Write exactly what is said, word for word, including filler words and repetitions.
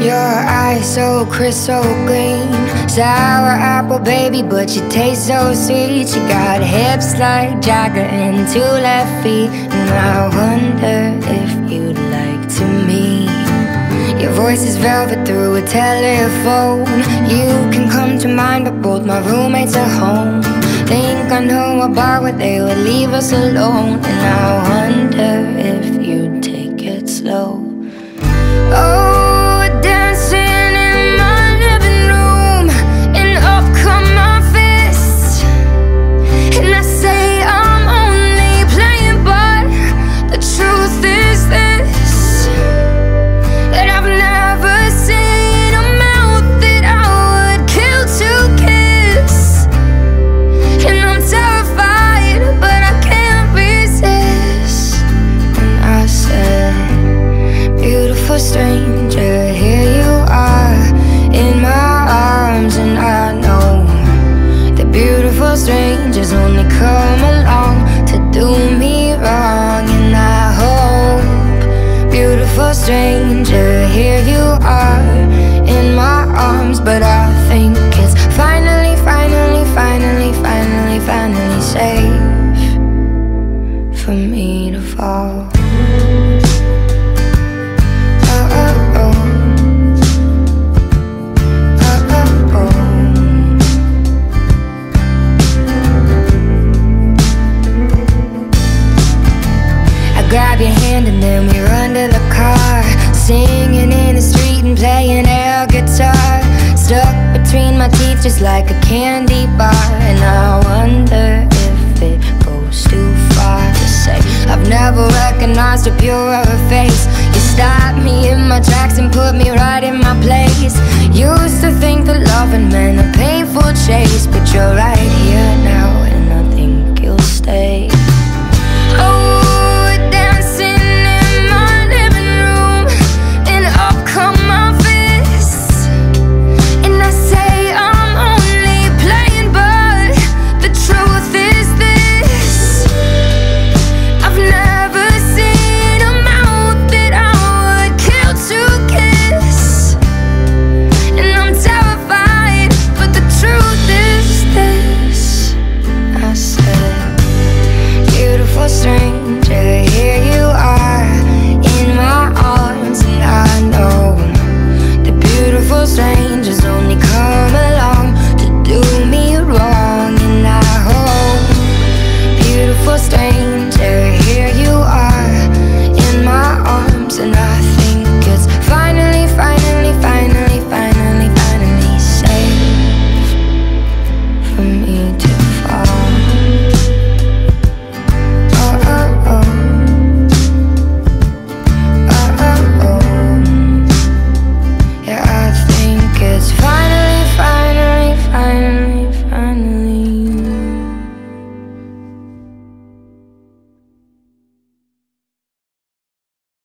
Your eyes so crystal green, sour apple baby, but you taste so sweet. You got hips like Jagger and two left feet, and I wonder if you'd like to meet. Your voice is velvet through a telephone. You can come to mind, but both my roommates are home. Think I know a bar where they would leave us alone, and I wonder if you'd take it slow. Oh, we're dancing in my living room, and up come my fists, and I say I'm only playing, but the truth is this, that I've never seen a mouth that I would kill to kiss. And I'm terrified, but I can't resist. And I said, beautiful stranger, here you are in my arms, and I know that beautiful strangers only come along to do me wrong. And I hope, beautiful stranger, here you are in my arms, but I think it's finally, finally, finally, finally, finally safe for me to fall. Grab your hand and then we run to the car, singing in the street and playing air guitar, stuck between my teeth just like a candy bar. And I wonder if it goes too far to say I've never recognized a purer face. You stopped me in my tracks and put me right in my place. Used to think that loving meant a painful chase, but you're right here now and I think you'll stay. Oh, stranger, here you are in my arms, and I know the beautiful strangers only come along to do me wrong. And I hope, beautiful stranger, here you are in my arms, and I think it's finally, finally, finally, finally, finally safe for me to